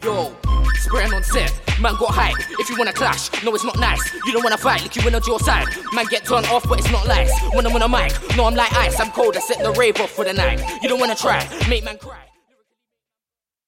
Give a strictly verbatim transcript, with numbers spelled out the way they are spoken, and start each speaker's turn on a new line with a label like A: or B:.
A: Yo, spraying on set, man got hype. If you wanna clash, no it's not nice. You don't wanna fight, like you in on your side. Man get turned off, but it's not nice. When I'm on a mic, no I'm like ice. I'm cold, I set the rave off for the night. You don't wanna try, make man cry.